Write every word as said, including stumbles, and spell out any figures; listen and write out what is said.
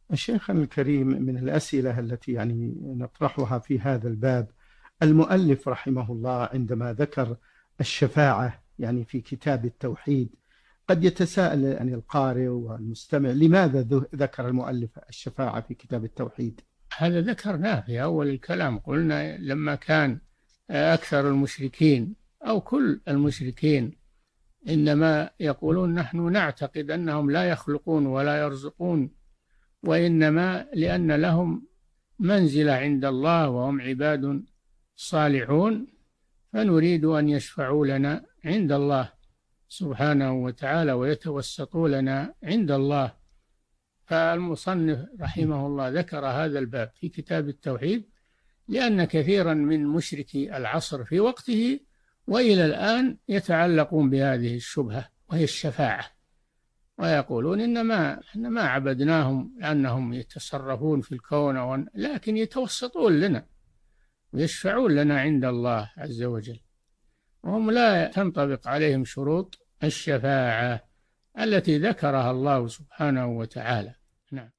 شيخنا الكريم، من الأسئلة التي يعني نطرحها في هذا الباب، المؤلف رحمه الله عندما ذكر الشفاعة يعني في كتاب التوحيد، قد يتساءل يعني القارئ والمستمع لماذا ذ- ذكر المؤلف الشفاعة في كتاب التوحيد؟ هذا ذكرناه في أول الكلام، قلنا لما كان أكثر المشركين أو كل المشركين إنما يقولون نحن نعتقد أنهم لا يخلقون ولا يرزقون، وإنما لأن لهم منزلة عند الله وهم عباد صالحون، فنريد أن يشفعوا لنا عند الله سبحانه وتعالى ويتوسطوا لنا عند الله. فالمصنف رحمه الله ذكر هذا الباب في كتاب التوحيد لأن كثيرا من مشركي العصر في وقته وإلى الآن يتعلقون بهذه الشبهة وهي الشفاعة، ويقولون إنما إنما عبدناهم لأنهم يتصرفون في الكون، لكن يتوسطون لنا ويشفعون لنا عند الله عز وجل، وهم لا تنطبق عليهم شروط الشفاعة التي ذكرها الله سبحانه وتعالى. نعم.